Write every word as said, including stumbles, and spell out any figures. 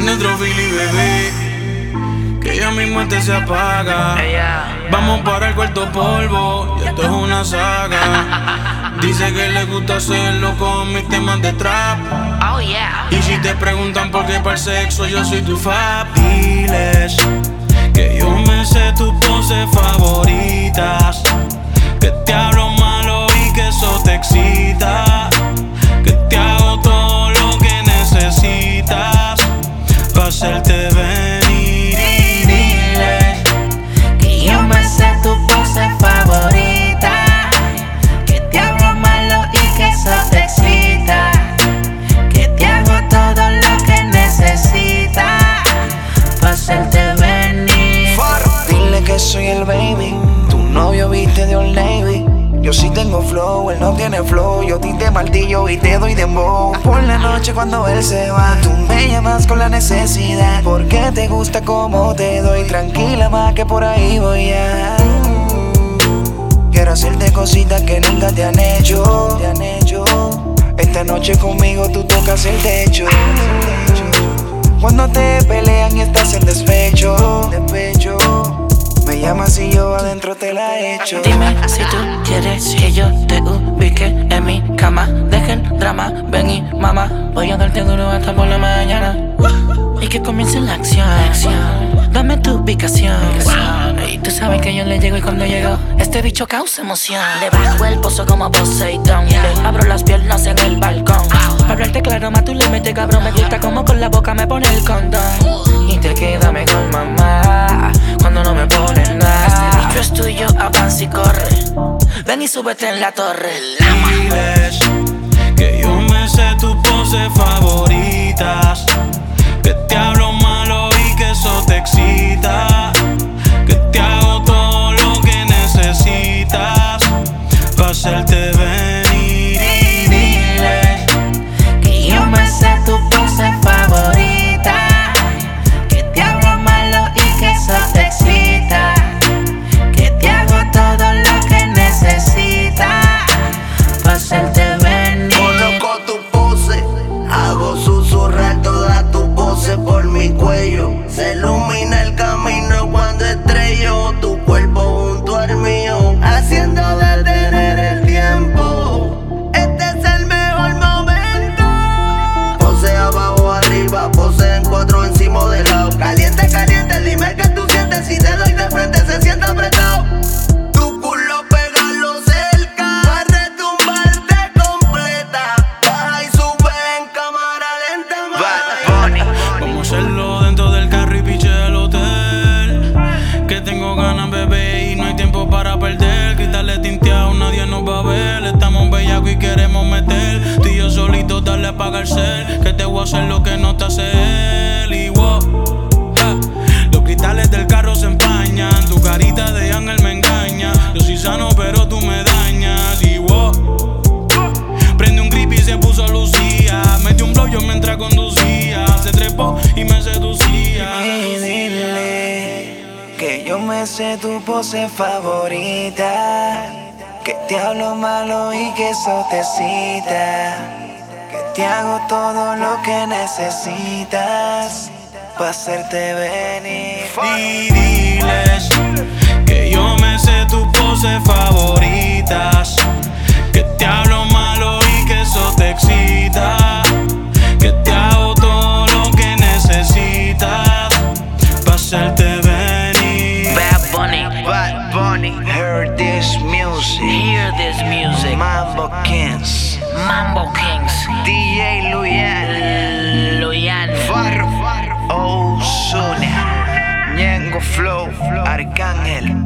Prende otro Billy, bebé, que ya mismo este se apaga. Vamos para el cuarto polvo, y esto es una saga. Dice que le gusta hacerlo con mis temas de trap. Oh, yeah. Y si te preguntan por qué para el sexo yo soy tu fab, diles que yo me sé tus poses favoritas, que te hablo malo y que eso te excita, que te hago todo lo que necesitas pa' hacerte venir. Y dile que yo me sé tu pose favorita, que te hablo malo y que eso te excita, que te hago todo lo que necesitas pa' hacerte venir. Dile que soy el baby, tu novio viste de Old Navy. Yo sí tengo flow, él no tiene flow. Yo tinte martillo y te doy dembow. Por la noche cuando él se va, tú me llamas con la necesidad, porque te gusta como te doy. Tranquila más que por ahí voy a. Quiero hacerte cositas que nunca te han hecho, te han hecho. Esta noche conmigo tú tocas el techo. Cuando te pelean y estás en despecho, despecho, me llamas y yo adentro te la echo. Dime si tú quieres que yo te ubique en mi cama. Deja el drama, ven y mamá, voy a darte duro hasta por la mañana. Y que comience la acción. Dame tu ubicación. Y tú sabes que yo le llego y cuando llego este bicho causa emoción. Le bajo el pozo como Poseidón, le abro las piernas en el balcón. Para hablarte claro, más tú le metes cabrón. Me gusta como con la boca me pone el condón. Y te queda mejor mamá cuando no me pones nada. Este bicho es tuyo, avanza y corre. Ven y súbete en la torre. Diles que yo me sé tus poses favoritas, que te hablo malo y que eso te excita, que te hago todo lo que necesitas pa' hacerte venir. Y dile que yo me sé tu pose favorita, que te hablo malo y que eso te excita, que te hago todo lo que necesitas pa' hacerte venir. Conozco tu pose, hago susurrar toda tu pose por mi cuello. Se ilumina el camino cuando estrello tu cuerpo junto al mío, haciendo detener el tiempo. Este es el mejor momento. Pose abajo, arriba, pose en cuatro, encima de lado. Caliente, caliente, dime que tú sientes. Si te doy de frente se siente apretado. Tu culo pégalo cerca, pa' retumbarte completa. Baja y sube en cámara lenta, más. vamos a hacerlo dentro del carro y piche del hotel, que tengo ganas, bebé, y no hay tiempo para perder. Quitarle tinteado, nadie nos va a ver. Estamos bellacos y queremos meter. Tú y yo solitos, darle a apagar el cel, que te voy a hacer lo que no te hace él. Y wow, ja, los cristales del carro se empañan. Tu carita de ángel me engaña. Yo soy sano pero tú me dañas. Y wow, prende un grip y se puso Lucía. Metió un blow yo mientras conducía. Se trepó y me seducía. Y dile que yo me sé tu pose favorita, que te hablo malo y que eso te excita, que te hago todo lo que necesitas pa' hacerte venir. Y diles que yo me sé tus poses favoritas, que te hablo malo y que eso te excita, que te hago todo lo que necesitas pa' hacerte venir. Bad Bunny, Bad Bunny, Hear this music, hear this music. Mambo Kings, Mambo Kings, D J Luyan, Luyan, Farro, Ozuna, Ñengo Flow, Arcángel.